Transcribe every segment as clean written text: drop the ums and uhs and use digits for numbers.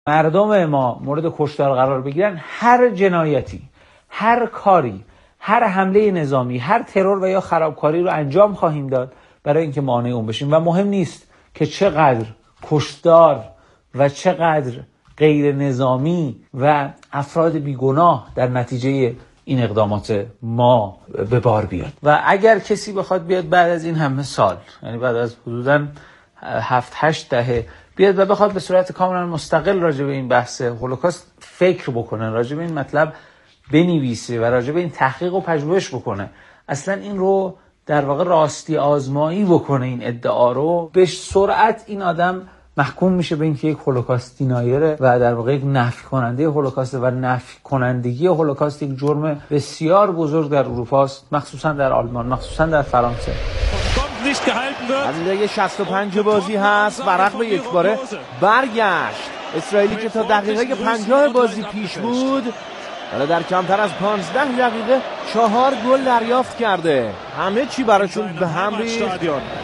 مردم ما مورد کشتار قرار بگیرن، هر جنایتی، هر کاری، هر حمله نظامی، هر ترور و یا خرابکاری رو انجام خواهیم داد برای اینکه مانع اون بشیم و مهم نیست که چقدر کشتار و چقدر غیر نظامی و افراد بیگناه در نتیجه این اقدامات ما به بار بیاد. و اگر کسی بخواد بیاد بعد از این همه سال، یعنی بعد از حدوداً 7-8 دهه بیاد و بخواد به صورت کاملا مستقل راجع به این بحث هولوکاست فکر بکنه، راجع به این مطلب بنویسه و راجع به این تحقیق و پژوهش بکنه، اصلا این رو در واقع راستی آزمایی بکنه، این ادعا رو، به سرعت این آدم محکوم میشه به اینکه یک هولوکاست دینایره و در واقع یک نفی کننده هولوکاست و نفی کنندگی هولوکاست یک جرم بسیار بزرگ در اروپا است، مخصوصا در آلمان، مخصوصا در فرانسه. از این دقیقه 65 بازی هست، ورق به یک باره برگشت. اسرائیلی که تا دقیقه 50 بازی پیش بود حالا در کمتر از 15 دقیقه 4 گل دریافت کرده. همه چی براشون به هم ریخت.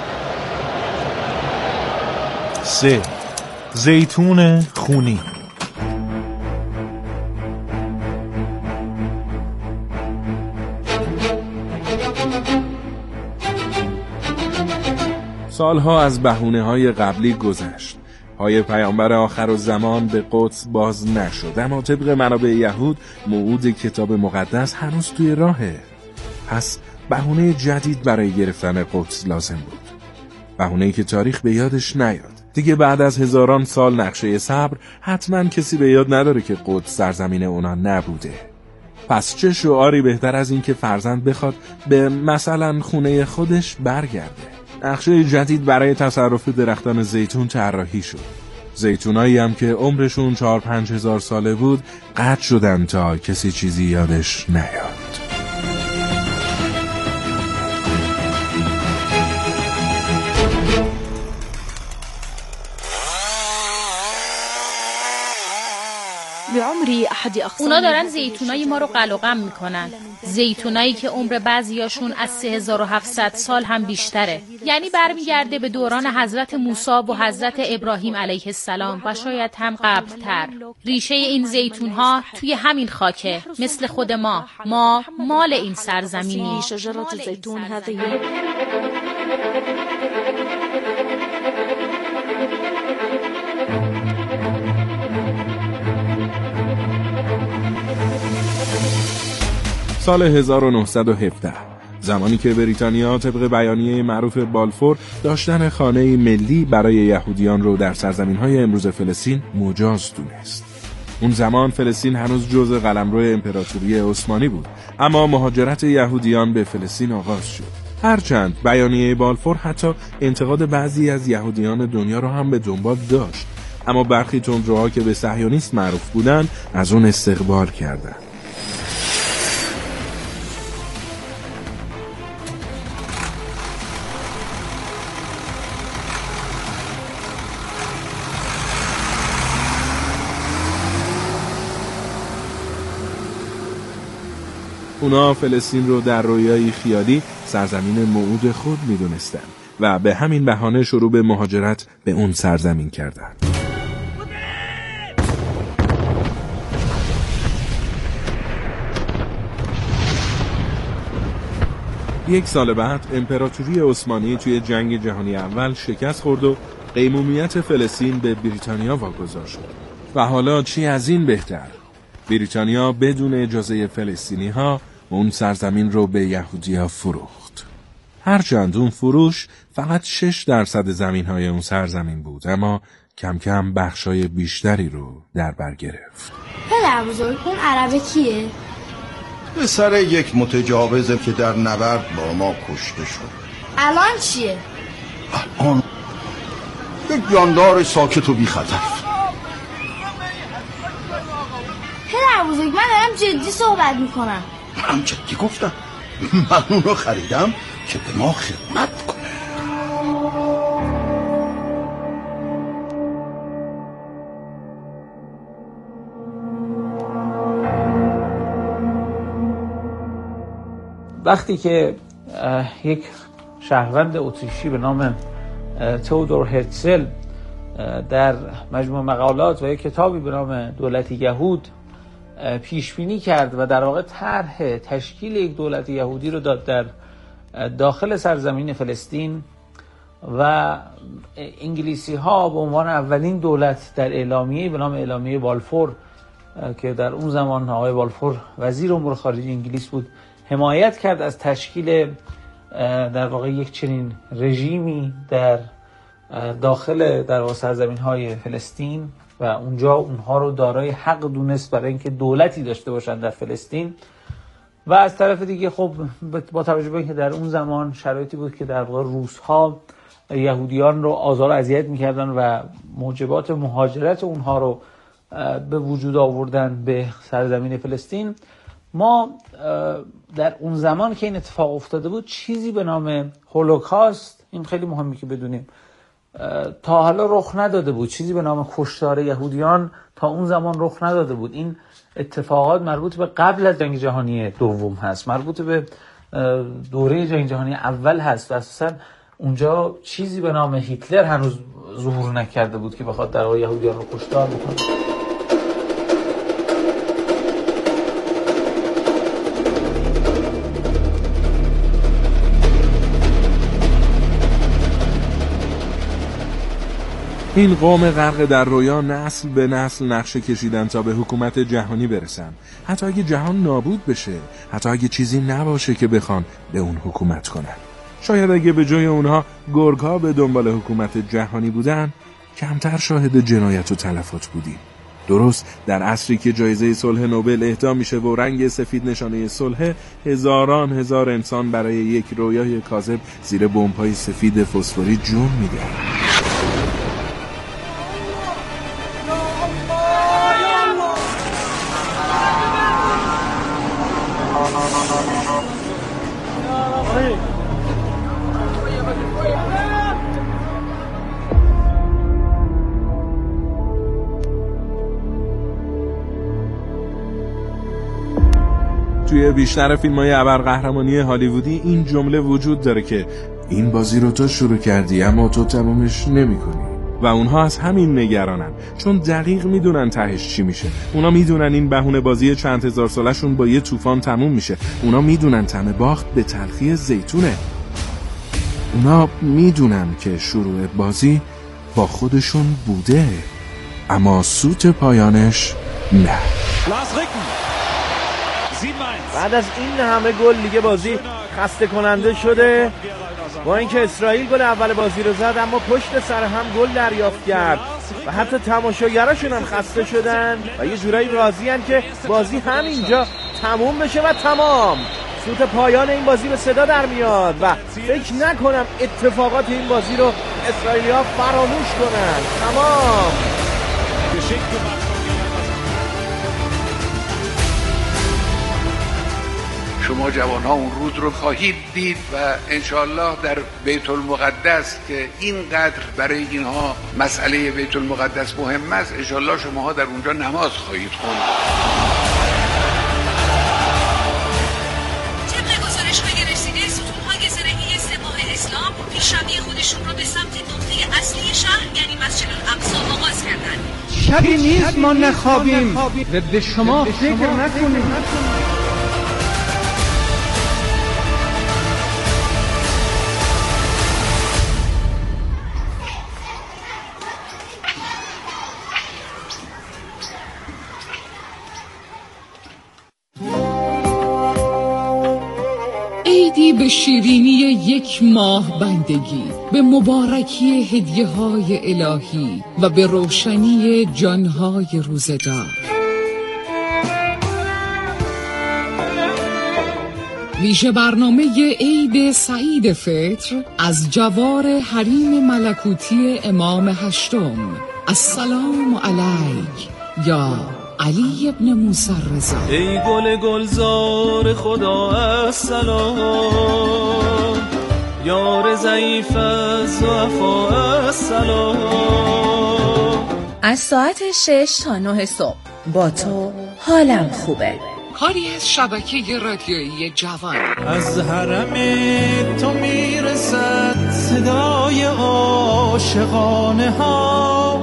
3. زیتون خونی. سالها از بهونه‌های قبلی گذشت. پای پیامبر آخرالزمان به قدس باز نشد، اما طبق منابع یهود موعود کتاب مقدس هنوز توی راهه. پس بهونه جدید برای گرفتن قدس لازم بود، بهونه‌ای که تاریخ به یادش نیاد. دیگه بعد از هزاران سال نقشه صبر حتما کسی به یاد نداره که قدس سرزمین اونا نبوده. پس چه شعاری بهتر از این که فرزند بخواد به مثلا خونه خودش برگرده. نقشه جدید برای تصرف درختان زیتون طراحی شد. زیتونایی هم که عمرشون 4-5 هزار ساله بود قطع شدن تا کسی چیزی یادش نیاد. اونا دارن زیتونای ما رو قلقم میکنن، زیتونایی که عمر بعضیاشون از 3700 سال هم بیشتره، یعنی برمیگرده به دوران حضرت موسی و حضرت ابراهیم علیه السلام و شاید هم قبلتر. ریشه این زیتونها توی همین خاکه، مثل خود ما مال این سرزمینی. سال 1917 زمانی که بریتانیا طبق بیانیه معروف بالفور داشتن خانه ملی برای یهودیان رو در سرزمین‌های امروز فلسطین مجاز دونست. اون زمان فلسطین هنوز جزء قلمرو امپراتوری عثمانی بود، اما مهاجرت یهودیان به فلسطین آغاز شد. هرچند بیانیه بالفور حتی انتقاد بعضی از یهودیان دنیا رو هم به دنبال داشت، اما برخی تندروها که به صهیونیست معروف بودن از اون استقبال کردند. اونا فلسطین رو در رویایی خیالی سرزمین موعود خود می‌دونستن و به همین بهانه شروع به مهاجرت به اون سرزمین کردن. یک سال بعد امپراتوری عثمانی توی جنگ جهانی اول شکست خورد و قیمومیت فلسطین به بریتانیا واگذار شد. و حالا چی از این بهتر؟ بریتانیا بدون اجازه فلسطینی‌ها اون سرزمین رو به یهودی‌ها فروخت. هرچند اون فروش فقط 6% زمین‌های اون سرزمین بود، اما کم کم بخشای بیشتری رو در بر گرفت. پدر بزرگ، اون عربه کیه؟ پسر یک متجاوزه که در نبرد با ما کشته شد. الان چیه؟ الان یک جاندار ساکت و بی خطر. پدر بزرگ، من دارم جدی صحبت میکنم. من جدی گفتم، من اون رو خریدم که به ما خدمت کنه. وقتی که یک شهروند اتریشی به نام تئودور هرتزل در مجموع مقالات و یک کتابی به نام دولت یهود پیش بینی کرد و در واقع طرح تشکیل یک دولت یهودی رو داد در داخل سرزمین فلسطین و انگلیسی ها به عنوان اولین دولت در اعلامیه به نام اعلامیه بالفور که در اون زمان آقای بالفور وزیر امور خارجه انگلیس بود حمایت کرد از تشکیل در واقع یک چنین رژیمی در داخل در واقع سرزمین های فلسطین و اونجا اونها رو دارای حق دونست برای اینکه دولتی داشته باشن در فلسطین. و از طرف دیگه خب با توجه به اینکه در اون زمان شرایطی بود که در واقع روس‌ها یهودیان رو آزار و اذیت می‌کردن و موجبات مهاجرت اونها رو به وجود آوردن به سرزمین فلسطین، ما در اون زمان که این اتفاق افتاده بود چیزی به نام هولوکاست، این خیلی مهمه که بدونیم، تا حالا رخ نداده بود. چیزی به نام کشتار یهودیان تا اون زمان رخ نداده بود. این اتفاقات مربوط به قبل از جنگ جهانی دوم هست، مربوط به دوره جنگ جهانی اول هست و اساساً اونجا چیزی به نام هیتلر هنوز ظهور نکرده بود که بخواد در واقع یهودیان رو کشتار بکنه. این قوم غرق در رویا نسل به نسل نقشه کشیدن تا به حکومت جهانی برسن. حتی اگه جهان نابود بشه، حتی اگه چیزی نباشه که بخوان به اون حکومت کنن. شاید اگه به جای اونها گرگ‌ها به دنبال حکومت جهانی بودن، کمتر شاهد جنایت و تلفات بودیم. درست در عصری که جایزه صلح نوبل اهدا میشه و رنگ سفید نشانه صلح، هزاران هزار انسان برای یک رویای کاذب زیر بمب‌های سفید فسفوری جون میدن. توی بیشتر فیلم‌های ابرقهرمانی هالیوودی این جمله وجود داره که این بازی رو تو شروع کردی اما تو تمومش نمی‌کنی. و اونها از همین نگرانن، چون دقیق میدونن تهش چی میشه. اونا میدونن این بهونه بازی چند هزار سالشون با یه طوفان تموم میشه. اونا میدونن طعم باخت به تلخی زیتونه. اونا میدونن که شروع بازی با خودشون بوده، اما سوت پایانش نه. بعد از این همه گل دیگه بازی خسته کننده شده. با اینکه اسرائیل گل اول بازی رو زد، اما پشت سر هم گل دریافت کرد و حتی تماشاگراشون هم خسته شدن و یه جورایی راضی هن که بازی همینجا تموم بشه و تمام. سوت پایان این بازی به صدا در میاد و فکر نکنم اتفاقات این بازی رو اسرائیلی ها فراموش کنن. تمام. شما جوان‌ها اون روز رو خواهید دید و انشالله در بیت المقدس که اینقدر برای اینها مسئله بیت المقدس مهم است، انشالله شماها در اونجا نماز خواهید خوند. طبق گزارش‌های رسیده، ستون‌های زرهی سپاه اسلام پیشروی خودشون رو به سمت نقطه اصلی شهر یعنی مسجد الاقصی آغاز کردن. شبی نیست ما نخوابیم و به شما فکر نکنیم. عیدی به شیرینی یک ماه بندگی، به مبارکی هدیه‌های الهی و به روشنی جانهای روزگار. ویژه برنامه عید سعید فطر از جوار حریم ملکوتی امام هشتم. السلام علیک یا علی ابن موسی رضا. ای گل گلزار خدا السلام، یار ضعیف از وفا السلام. از ساعت 6 تا 9 صبح با تو حالم خوبه. کاری از شبکه رادیویی جوان. از حرم تو میرسد صدای عاشقانه ها.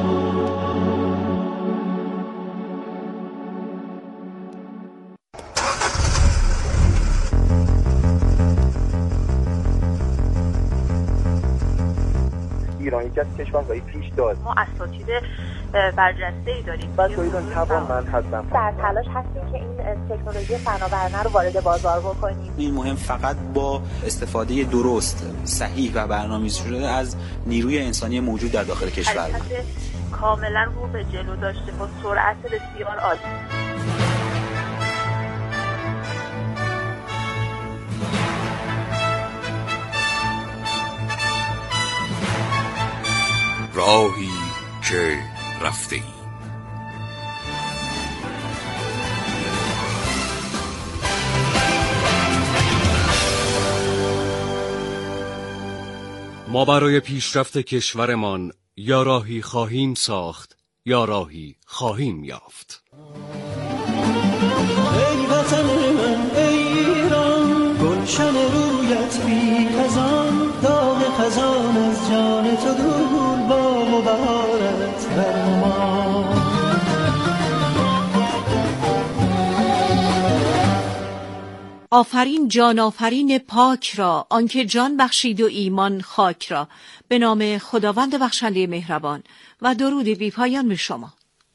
ایران یکی از کشورهای پیش داد. ما اساتید برجسته‌ای داریم. بچه‌ها توانمند هستن. در تلاش هستیم که این تکنولوژی فناورانه رو وارد بازار بکنیم. این مهم فقط با استفاده درست، صحیح و برنامه‌ریزی شده از نیروی انسانی موجود در داخل کشور. کاملا رو به جلو داشته با سرعت بسیار عالی. راهی که رفته ای. ما برای پیشرفت کشورمان یا راهی خواهیم ساخت یا راهی خواهیم یافت. ای وطن من ای ایران، گلشن رویت بی خزان، داغ خزان از جان تو دور، باغ و بهارت بر ما. آفرین جان آفرین پاک را، آنکه جان بخشید و ایمان خاک را. به نام خداوند بخشنده مهربان و درود بی پایان به شما.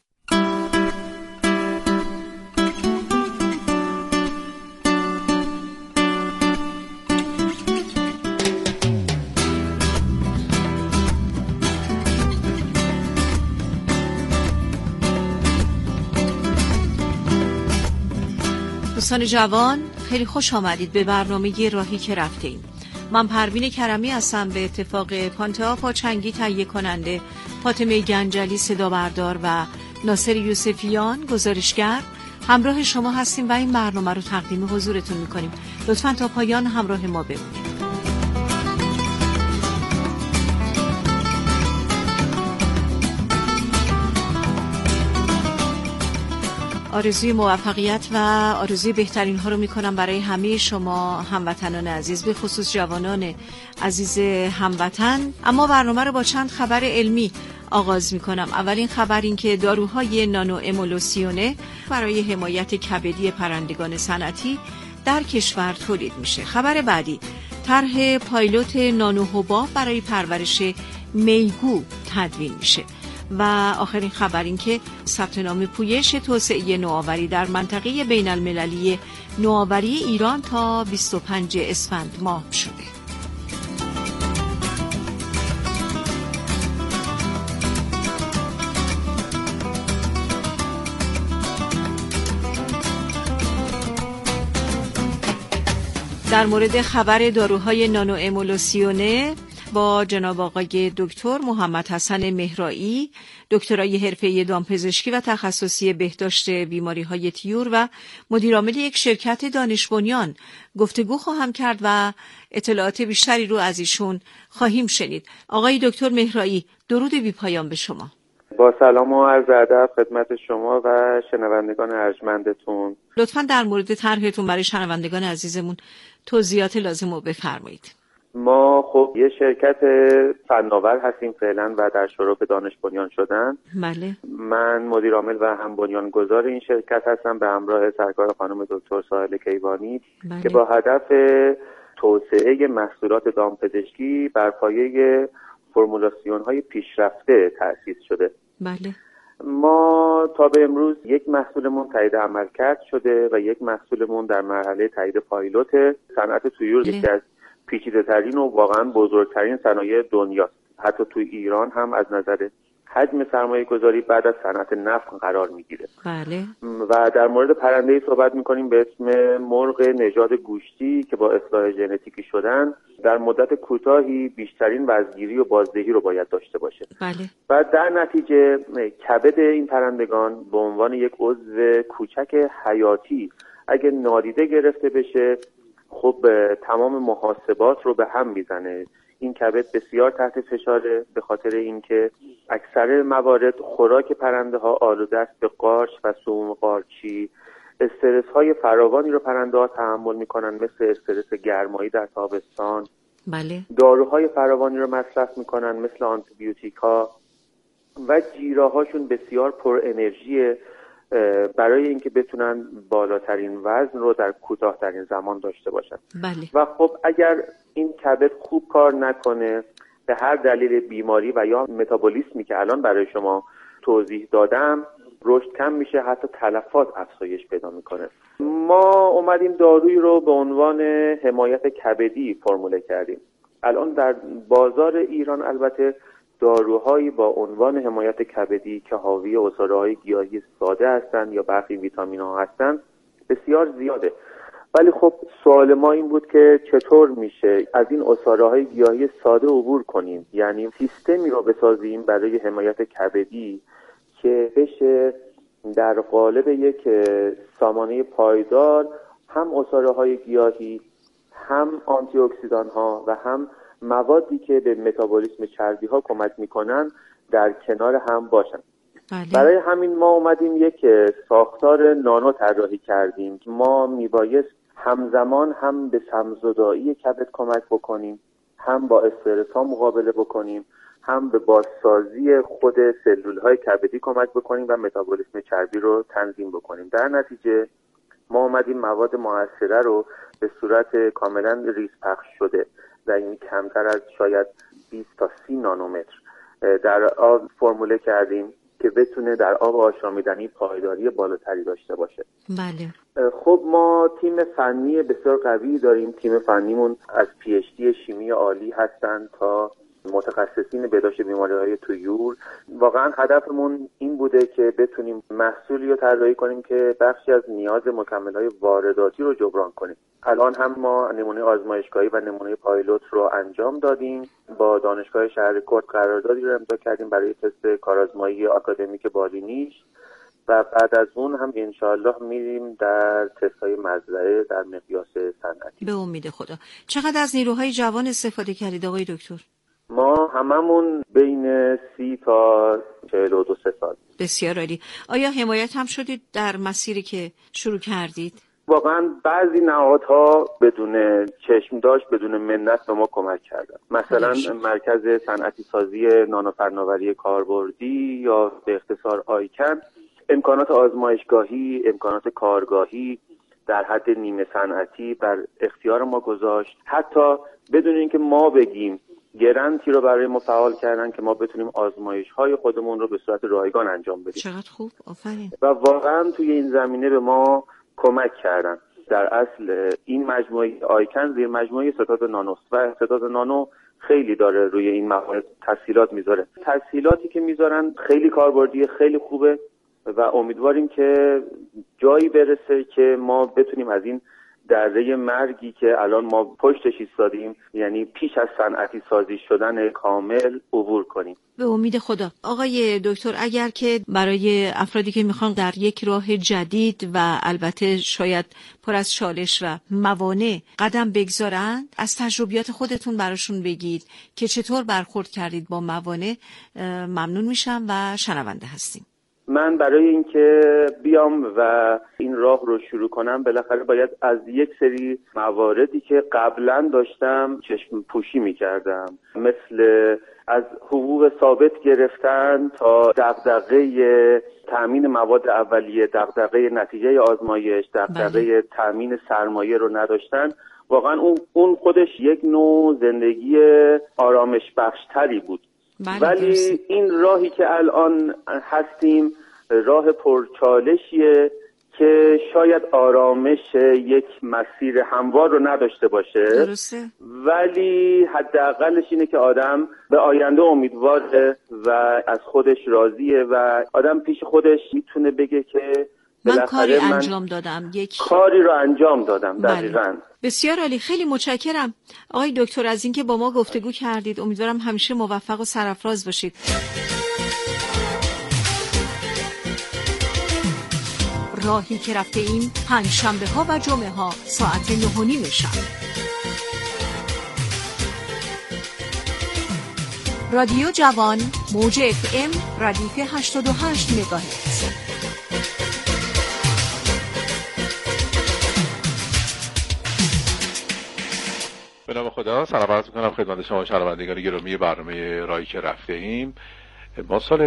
دوستان جوان، خیلی خوش آمدید به برنامه راهی که رفتیم. من پروین کرمی هستم. به اتفاق پانتئا پاچنگی تهیه کننده، فاطمه گنجلی صدا بردار و ناصر یوسفیان گزارشگر همراه شما هستیم و این برنامه رو تقدیم حضورتون میکنیم. لطفاً تا پایان همراه ما بمونید. آرزوی موفقیت و آرزوی بهترین ها رو میکنم برای همه شما هموطنان عزیز، به خصوص جوانان عزیز هموطن. اما برنامه رو با چند خبر علمی آغاز میکنم. اولین خبر این که داروهای نانو امولوسیونه برای حمایت کبدی پرندگان صنعتی در کشور تولید میشه. خبر بعدی، طرح پایلوت نانو حباب برای پرورش میگو تدوین میشه. و آخرین خبر این که ثبت نام پویش توسعه نوآوری در منطقه بین المللی نوآوری ایران تا 25 اسفند ماه شده. در مورد خبر داروهای نانو امولوسیونه با جناب آقای دکتر محمد حسن مهرایی، دکترای حرفه‌ای دامپزشکی و تخصصی بهداشت بیماری‌های طیور و مدیرعامل یک شرکت دانش بنیان گفتگو خواهم کرد و اطلاعات بیشتری رو از ایشون خواهیم شنید. آقای دکتر مهرایی، درود بی پایان به شما. با سلام و عرض ادب خدمت شما و شنوندگان ارجمندتون. لطفاً در مورد طرحتون برای شنوندگان عزیزمون توضیحات لازم رو بفرمایید. ما خب یه شرکت فناور هستیم فعلا و در شروع به دانش بنیان شدن. بله. من مدیر عامل و هم بنیانگذار این شرکت هستم به همراه سرکار خانم دکتر ساحل کیوانی. بله. که با هدف توسعه محصولات دامپزشکی بر پایه فرمولاسیون های پیشرفته تأسیس شده. بله. ما تا به امروز یک محصولمون تایید عملکرد شده و یک محصولمون در مرحله تایید پایلوت. صنعت طیور یکی از پیچیده‌ترین و واقعا بزرگترین صنایع دنیاست. حتی توی ایران هم از نظر حجم سرمایه‌گذاری بعد از صنعت نفت قرار میگیره. بله. و در مورد پرنده‌ای صحبت می‌کنیم به اسم مرغ نژاد گوشتی که با اصلاح ژنتیکی شدن در مدت کوتاهی بیشترین وزنگیری و بازدهی رو باید داشته باشه. بله. و در نتیجه کبد این پرندگان به عنوان یک عضو کوچک حیاتی اگه نادیده گرفته بشه خب تمام محاسبات رو به هم میزنه. این کبد بسیار تحت فشاره به خاطر اینکه اکثر موارد خوراک پرنده ها آلوده است به قارچ و سموم قارچی. استرس های فراوانی رو پرنده ها تحمل میکنن مثل استرس گرمایی در تابستان، بله. داروهای فراوانی رو مصرف میکنن مثل آنتیبیوتیک ها و جیره‌هاشون بسیار پر انرژیه برای اینکه بتونن بالاترین وزن رو در کوتاه‌ترین زمان داشته باشن. بله. و خب اگر این کبد خوب کار نکنه به هر دلیل بیماری و یا متابولیسمی که الان برای شما توضیح دادم رشد کم میشه، حتی تلفات افزایش پیدا میکنه. ما اومدیم دارویی رو به عنوان حمایت کبدی فرموله کردیم. الان در بازار ایران البته داروهایی با عنوان حمایت کبدی که حاوی عصاره‌های گیاهی ساده هستند یا برخی ویتامین‌ها هستند بسیار زیاده. ولی خب سوال ما این بود که چطور میشه از این عصاره‌های گیاهی ساده عبور کنیم، یعنی سیستمی رو بسازیم برای حمایت کبدی که بشه در قالب یک سامانه پایدار هم عصاره‌های گیاهی، هم آنتی اکسیدان ها و هم موادی که به متابولیسم چربی ها کمک میکنن در کنار هم باشن. بله. برای همین ما اومدیم یک ساختار نانو طراحی کردیم که ما میبایست همزمان هم به سمزدایی کبد کمک بکنیم، هم با استرس ها مقابله بکنیم، هم به بازسازی خود سلول های کبدی کمک بکنیم و متابولیسم چربی رو تنظیم بکنیم. در نتیجه ما اومدیم مواد مؤثره رو به صورت کاملا ریز پخش شده و این کمتر از شاید 20 تا 30 نانومتر در آب فرموله کردیم که بتونه در آب آشامیدنی پایداری بالاتری داشته باشه. بله. خب ما تیم فنی بسیار قوی داریم. تیم فنیمون از PhD شیمی عالی هستن تا متخصصین بهداشت بیماری‌های طیور. واقعا هدفمون این بوده که بتونیم محصولی رو طراحی کنیم که بخشی از نیاز مکمل‌های وارداتی رو جبران کنیم. الان هم ما نمونه آزمایشگاهی و نمونه پایلوت رو انجام دادیم. با دانشگاه شهر کرد قراردادی رو امضا کردیم برای تست کارآزمایی آکادمیک بالینیش و بعد از اون هم انشاءالله میریم در تست‌های مزرعه در مقیاس صنعتی. به امید خدا. چقدر از نیروهای جوان استفاده کردید آقای دکتر؟ ما هممون بین 30 تا 42 سال. بسیار عالی. آیا حمایت هم شدید در مسیری که شروع کردید؟ واقعا بعضی نهادها بدون چشم داشت بدون منت به ما کمک کردن. مثلا مرکز صنعتی سازی نانو فناوری کاربردی یا به اختصار آیکن امکانات آزمایشگاهی، امکانات کارگاهی در حد نیمه صنعتی بر اختیار ما گذاشت. حتی بدون اینکه ما بگیم گرانتی رو برای ما فعال کردن که ما بتونیم آزمایش‌های خودمون رو به صورت رایگان انجام بدیم. چقدر خوب، آفرین. و واقعا توی این زمینه به ما کمک کردن. در اصل این مجموعه آیکن زیر مجموعه ستاد نانوست و ستاد نانو خیلی داره روی این موارد تسهیلات میذاره. تسهیلاتی که میذارن خیلی کاربردی، خیلی خوبه و امیدواریم که جایی برسه که ما بتونیم از این دره مرگی که الان ما پشتش ایستادیم، یعنی پیش از صنعتی سازی شدن کامل، عبور کنیم. به امید خدا. آقای دکتر، اگر که برای افرادی که میخوان در یک راه جدید و البته شاید پر از چالش و موانع قدم بگذارند، از تجربیات خودتون براشون بگید که چطور برخورد کردید با موانع. ممنون میشم و شنونده هستیم. من برای اینکه بیام و این راه رو شروع کنم بالاخره باید از یک سری مواردی که قبلا داشتم چشم پوشی می‌کردم، مثل از حقوق ثابت گرفتن تا دغدغه تامین مواد اولیه، دغدغه نتیجه آزمایش، دغدغه تامین سرمایه رو نداشتن. واقعا اون خودش یک نوع زندگی آرامش بخشتری بود. ولی این راهی که الان هستیم راه پرچالشیه که شاید آرامش یک مسیر هموار رو نداشته باشه. درسته. ولی حداقلش اینه که آدم به آینده امیدواره و از خودش راضیه و آدم پیش خودش میتونه بگه که من کاری انجام دادم، یک کاری رو انجام دادم. دقیقاً. بسیار عالی، خیلی متشکرم آقای دکتر از اینکه با ما گفتگو کردید. امیدوارم همیشه موفق و سرافراز باشید. راهی که رفته ایم پنجشنبه ها و جمعه ها ساعت 9:30 شب. رادیو جوان، موج FM، ردیف 88 مگاهرتز. به نام خدا سلام عرض می‌کنم خدمت شما شنوندگان گرامی برنامه راهی که رفته ایم. ما سال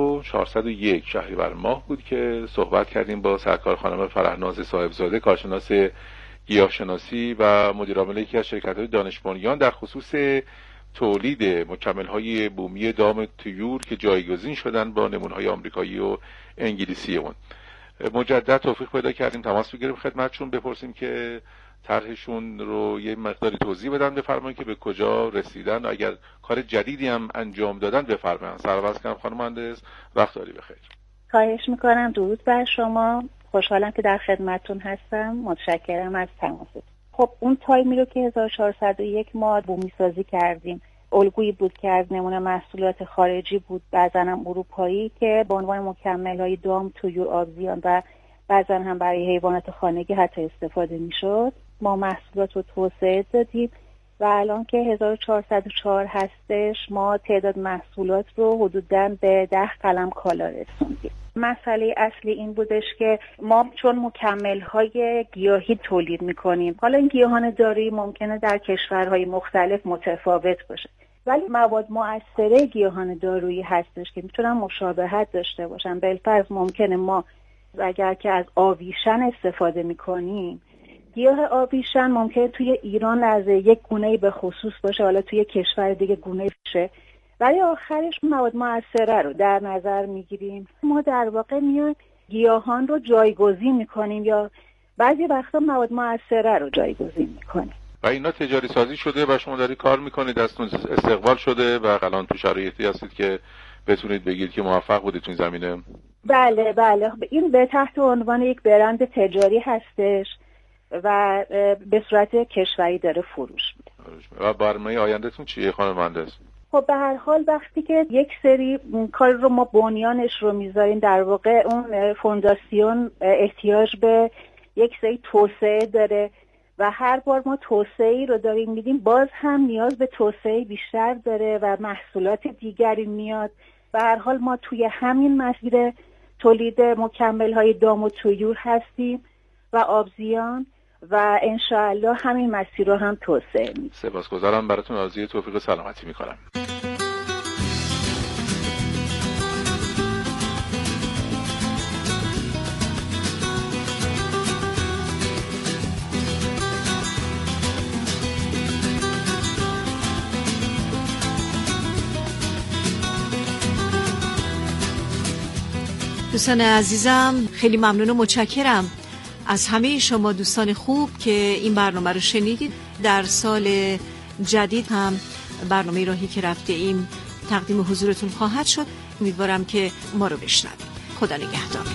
1401 شهریور ماه بود که صحبت کردیم با سرکار خانم فرهناز صاحبزاده، کارشناس گیاهشناسی و مدیر عامل یکی از شرکت‌های دانش بنیان در خصوص تولید مکمل‌های بومی دام طیور که جایگزین شدن با نمونه‌های آمریکایی و انگلیسی اون. مجدد توفیق پیدا کردیم تماس بگیریم خدمتشون، بپرسیم که طرحشون رو یه مقداری توضیح بدن، بفرمایید که به کجا رسیدن و اگر کار جدیدی هم انجام دادن بفرمایید. سلام کنم خانم مهندس، وقت داری بخیر. خواهش میکنم. درود بر شما، خوشحالم که در خدمتتون هستم. متشکرم از تماستون. خب اون تایمی رو که 1401 ما بومی سازی کردیم الگویی بود که از نمونه محصولات خارجی بود، بعضا هم اروپایی، که به عنوان مکمل‌های دام، طیور، آبزیان و بعضا هم برای حیوانات خانگی حتی استفاده میشد. ما محصولات رو توسعه دادیم و الان که 1404 هستش ما تعداد محصولات رو حدوداً به 10 قلم کالا رسوندیم. مسئله اصلی این بودش که ما چون مکمل‌های گیاهی تولید می‌کنیم، حالا این گیاهان دارویی ممکنه در کشورهای مختلف متفاوت باشه، ولی مواد مؤثره گیاهان دارویی هستش که میتونن مشابهت داشته باشن. بالفرض ممکنه ما اگر که از آویشن استفاده می‌کنیم، گیاه آویشن ممکنه توی ایران از یک گونه به خصوص باشه، حالا توی کشور دیگه گونه باشه، ولی آخرش مواد مؤثره رو در نظر میگیریم. ما در واقع میایم گیاهان رو جایگزین میکنیم یا بعضی وقتا مواد مؤثره رو جایگزین میکنیم. و اینا تجاری سازی شده و شما داری کار میکنید، دستتون استقبال شده و الان تو شرایطی هستید که بتونید بگید که موفق بودید تو این زمینه؟ بله بله، این به تحت عنوان یک برند تجاری هستش و به صورت کشوری داره فروش میده. و برنامه آیندهتون چیه خانم مهندس؟ خب به هر حال وقتی که یک سری کار رو ما بنیانش رو میذاریم، در واقع اون فونداسیون احتیاج به یک سری توسعه داره و هر بار ما توسعه‌ای رو داریم میدیم باز هم نیاز به توسعه بیشتر داره و محصولات دیگری میاد. به هر حال ما توی همین مسیر تولید مکمل‌های دام و طیور هستیم و آبزیان و انشاءالله همین مسیر رو هم توسعه میدیم. سپاسگزارم، براتون آرزوی توفیق سلامتی میکنم. دوستان عزیزم، خیلی ممنون و متشکرم از همه شما دوستان خوب که این برنامه رو شنیدید. در سال جدید هم برنامه راهی که رفته ایم تقدیم حضورتون خواهد شد. امیدوارم که ما رو بشنوید. خدا نگهدار.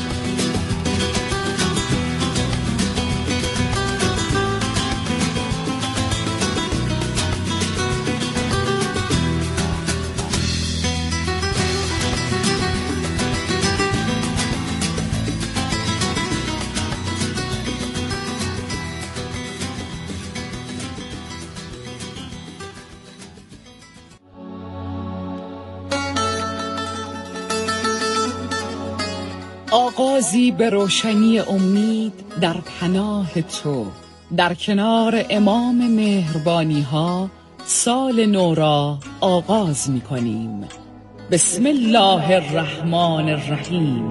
آغازی به روشنی امید در پناه تو، در کنار امام مهربانی ها سال نو را آغاز می کنیم. بسم الله الرحمن الرحیم.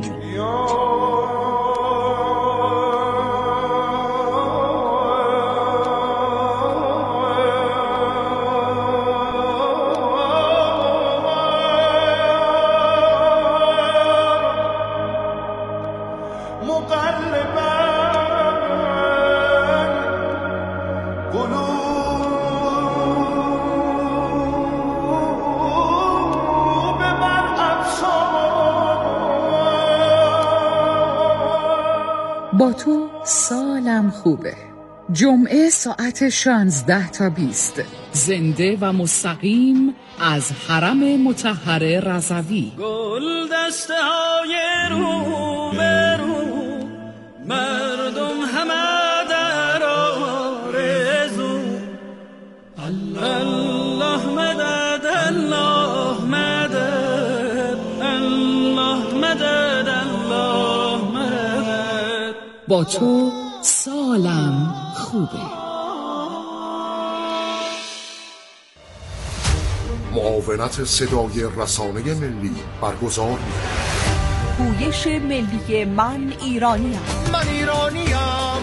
با تو سالم خوبه. جمعه ساعت 16 تا 20 زنده و مستقیم از حرم مطهر رضوی. گل دسته های رو به رو، مردم همه در آرزو. الله مدد، الله مدد، الله مدد، الله مدد. با تو سالم خوبه. معاونت صدای رسانه ملی برگزار می‌کند. پویش ملی من ایرانیم. من ایرانیم.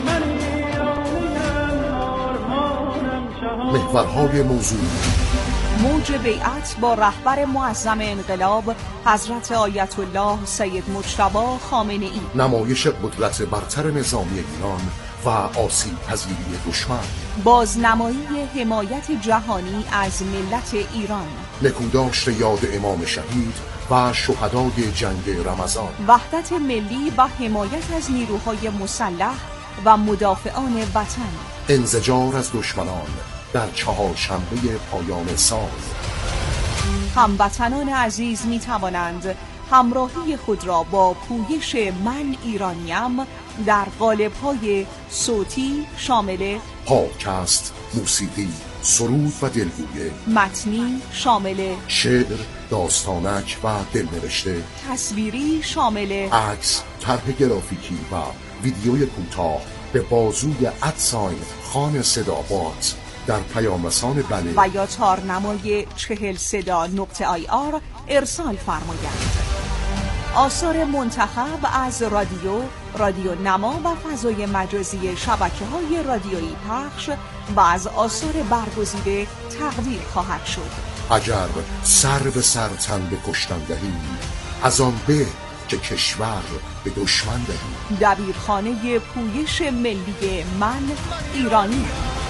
محورهای موضوع: موج بیعت با رهبر معظم انقلاب حضرت آیت الله سید مجتبی خامنه ای. نمایش قدرت برتر نظامی ایران و آسیب پذیری دشمن. بازنمایی حمایت جهانی از ملت ایران. نکوداشت یاد امام شهید و شهدای جنگ رمضان. وحدت ملی و حمایت از نیروهای مسلح و مدافعان وطن. انزجار از دشمنان در چهارشنبه پایان سال. هموطنان عزیز می توانند همراهی خود را با پویش من ایرانیم در قالب‌های صوتی شامل پادکست، موسیقی، سرود و دلگویه، متنی شامل شعر، داستانک و دلنوشته، تصویری شامل عکس، طرح گرافیکی و ویدیوی کوتاه به بازوی ادساین خان صدابات در پیامرسان بله و یا تارنمای 40صدا.ir ارسال فرمایند. آثار منتخب از رادیو نما و فضای مجازی شبکه‌های رادیویی پخش و از آثار برگزیده تقدیر خواهد شد. اگر سر به سر تن به کشتن دهی، از آن به که کشور به دشمن دهی. دبیرخانه پویش ملی من ایرانی.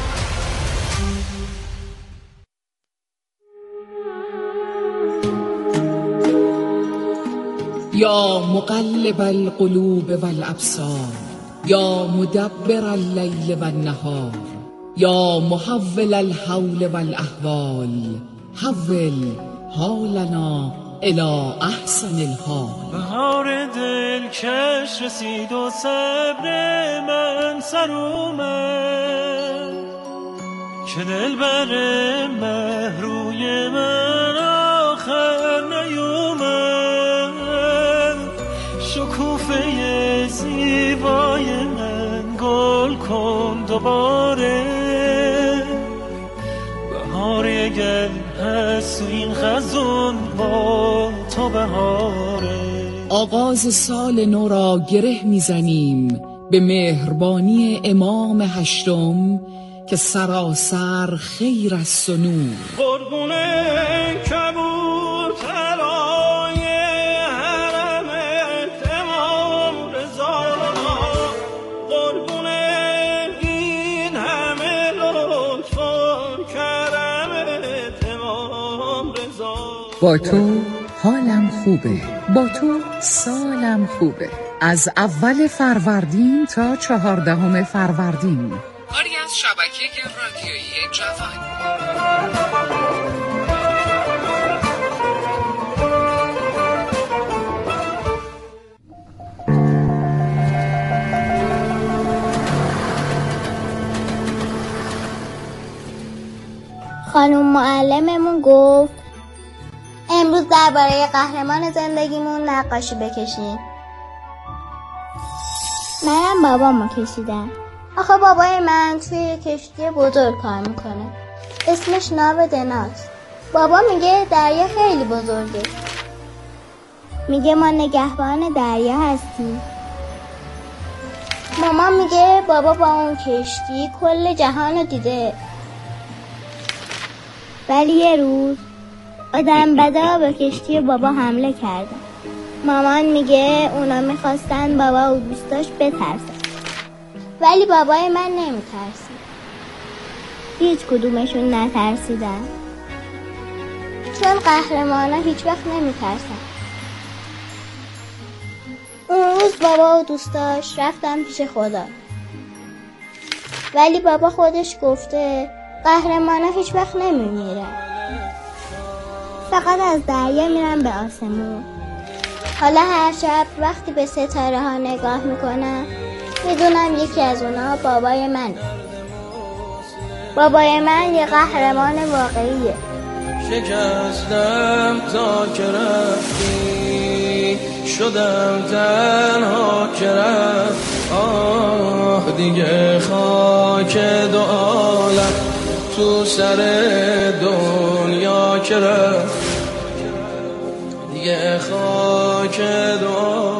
یا مقلب القلوب والابصار، یا مدبر اللیل والنهار، یا محول الحول والاحوال، حول حالنا الی احسن الحال. بهار دلکش رسید و صبر من سر اومد، که دلبر مهروی من آخر نیومد. شکوفه زیبای من گل کن دوباره، بهار گل هست و این خزون با تو بهاره. آغاز سال نو را گره میزنیم به مهربانی امام هشتم که سراسر خیر است و نور. قربونه کبوترای حرمت امام رضا، قربونه این همه لطف و کرمت امام رضا. با تو حالم خوبه، با تو سالم خوبه. از اول فروردین تا 14 فروردین کاری از شبکه رادیویی جوان. خانم معلممون گفت امروز درباره قهرمان زندگیمون نقاشی بکشیم. منم بابامو کشیدم. آخه بابای من توی کشتی بزرگ کار میکنه، اسمش ناو دناست. بابا میگه دریا خیلی بزرگه، میگه ما نگهبان دریا هستیم. مامان میگه بابا با اون کشتی کل جهانو دیده. ولی یه روز آدم بدا به کشتی بابا حمله کردن. مامان میگه اونا میخواستن بابا و دوستاش بترسن، ولی بابای من نمیترسید. هیچ کدومشون نترسیدن، چون قهرمانا هیچ وقت نمیترسن. اون روز بابا و دوستاش رفتن پیش خدا، ولی بابا خودش گفته قهرمانا هیچ وقت نمیمیرن، فقط از دریا میرن به آسمون. حالا هر شب وقتی به ستاره ها نگاه میکنم میدونم یکی از اونا بابای منه. بابای من یه قهرمان واقعیه. شکستم تا که رفتی، شدم تنها که رفت. آه دیگه خاک دو عالم تو سر دنیا که رفت دیگه خاک دعا